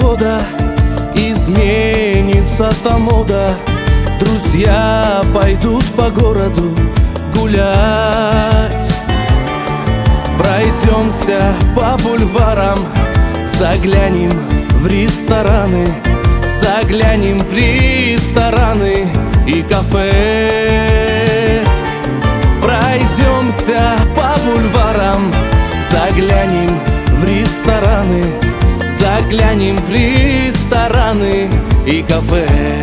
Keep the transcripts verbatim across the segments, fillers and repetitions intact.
года изменится та мода. Друзья пойдут по городу гулять. Пройдемся по бульварам, заглянем в рестораны, заглянем в рестораны и кафе. Пройдемся по бульварам, заглянем в рестораны, заглянем в рестораны и кафе.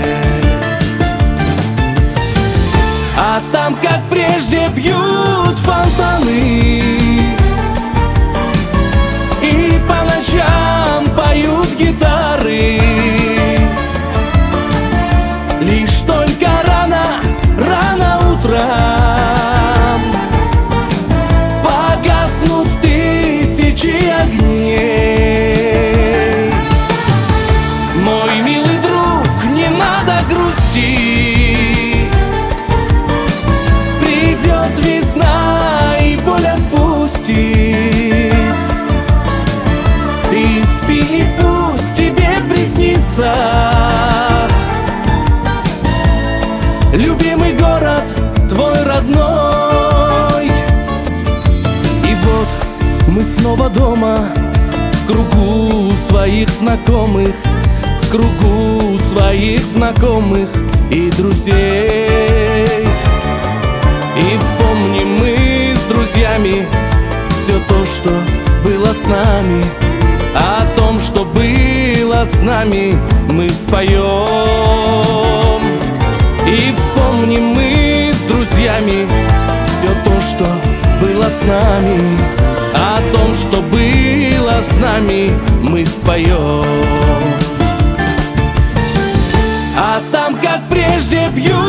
А там, как прежде, бьют фонтаны, и по ночам поют гитары. Лишь только рано, рано утром погаснут тысячи огней. Мой милый друг, не надо грустить, придет весна и боль отпустит. Ты спи, и пусть тебе приснится любимый город твой родной. И вот мы снова дома, в кругу своих знакомых, в кругу своих знакомых и друзей. И вспомним мы с друзьями все то, что было с нами. О том, что было с нами, мы споем. И вспомним мы с друзьями все то, что было с нами. О том, что было с нами, мы споем. А там, как прежде, бьют